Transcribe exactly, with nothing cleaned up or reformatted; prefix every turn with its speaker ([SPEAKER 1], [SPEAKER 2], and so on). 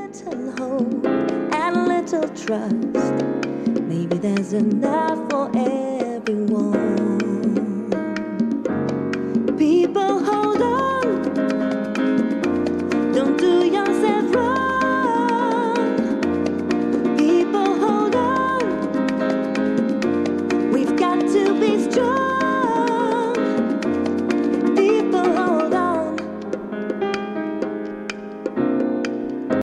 [SPEAKER 1] little hope and a little trust. Maybe there's enough for